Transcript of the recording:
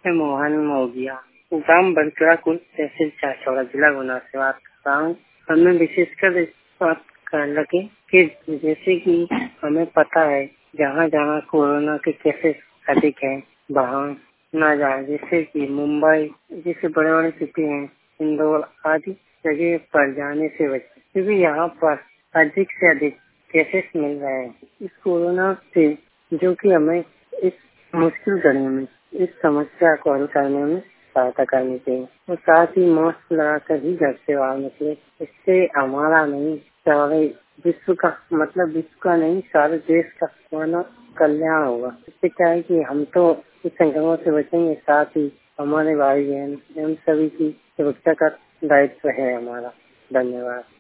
मैं मोहन मोगिया ग्राम बरकरा कुल तहसील चाचौड़ा जिला गुना से बात कर रहा हूँ। हमें विशेषकर इस बात कर लगे कि जैसे कि हमें पता है जहाँ जहाँ कोरोना के केसेस अधिक हैं वहाँ न जाए, जैसे कि मुंबई जैसे बड़े बड़े सिटी हैं, इंदौर आदि जगह पर जाने से बचे, क्योंकि यहाँ पर अधिक से अधिक केसेस मिल रहे हैं इस कोरोना से, जो कि हमें इस मुश्किल घड़ी में इस समस्या को हल करने में सहायता करनी चाहिए और साथ ही मास्क लगाकर ही घर से बाहर निकले। इससे हमारा नहीं सारे विश्व का, मतलब विश्व का नहीं सारे देश का मानव कल्याण होगा। इससे क्या है कि हम तो इस संक्रमण से बचेंगे, साथ ही हमारे भाई बहन एवं सभी की सुरक्षा का दायित्व है हमारा। धन्यवाद।